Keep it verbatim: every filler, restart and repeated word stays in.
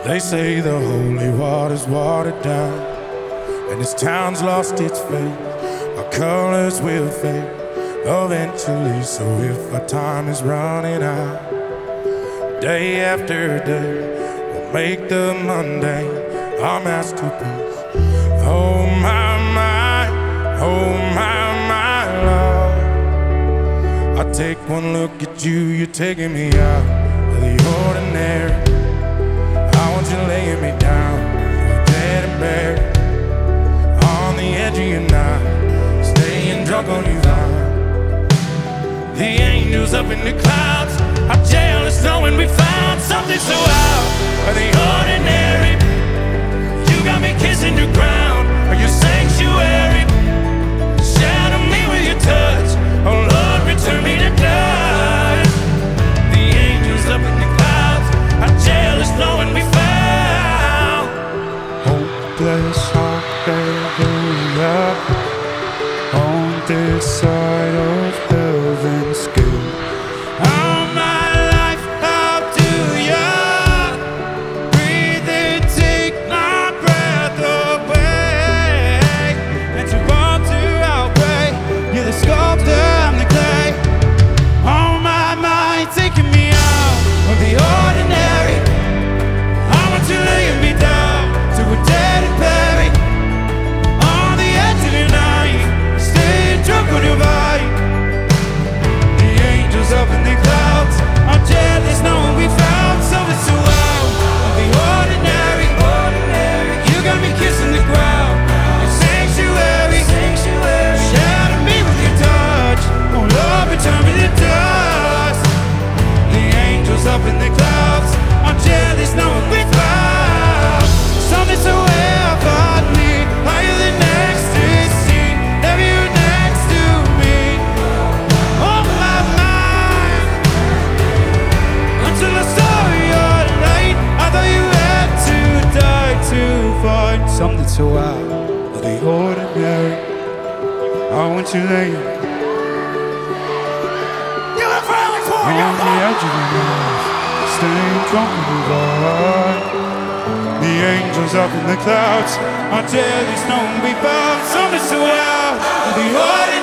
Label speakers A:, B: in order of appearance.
A: They say the holy water's watered down, and this town's lost its faith. Our colors will fade eventually. So if our time is running out, day after day, we'll make the mundane our masterpiece. Oh my, my, oh my, my love. I take one look at you, you're taking me out of the ordinary. I want you laying me down, dead and buried, on the edge of your night, staying drunk on your vine. The angels up in the clouds are jealous knowing we found something so out of the ordinary. You got me kissing the ground of your sanctuary. Shadow me with your touch, oh Lord, return me to dust. The angels up in the clouds are jealous knowing we found
B: hopeless hallelujah on this side of heaven's gate.
A: all my life. How do ya breathe and take my breath away? And to fall to outweigh, you're the sculptor, I'm the clay. All my mind taking me out of the ordinary. I want you laying me down to a dead and buried, on the edge of the night, staying drunk on your body. The angels up in the clouds are jealous knowing we found something so out of the ordinary. You got me kissing the ground, your sanctuary. Shadow me with your touch, oh Lord, return me to dust. The angels up in the clouds are jealous knowing we found something so heavenly, higher than ecstasy, heavier next to me. Oh my mind, until I saw your light, I thought you had to die to find something so out of the ordinary.
B: I want you laying on the edge of your night, staying drunk on your vine. The angels up in the clouds
A: are jealous knowing we found something so out of the ordinary.